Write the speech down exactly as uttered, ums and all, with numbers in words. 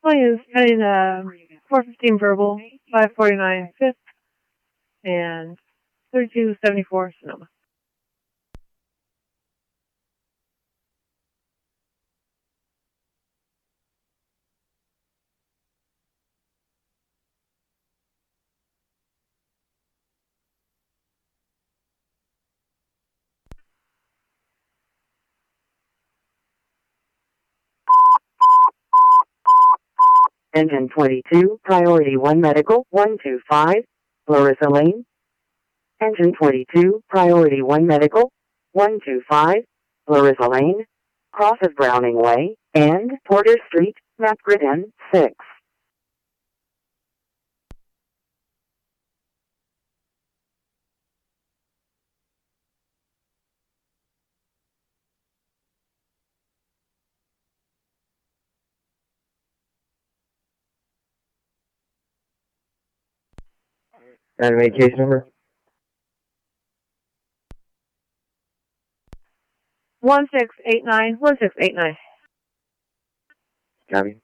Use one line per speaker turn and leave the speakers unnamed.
Plane is heading uh, four fifteen verbal, five forty-nine fifth, and thirty-two seventy-four Sonoma.
Engine twenty-two, Priority one Medical, one two five, Larissa Lane. Engine twenty-two, Priority one Medical, one two five, Larissa Lane, crosses Browning Way, and Porter Street, map grid N six.
Animate case number?
one six eight nine, one six eight nine.
Copy.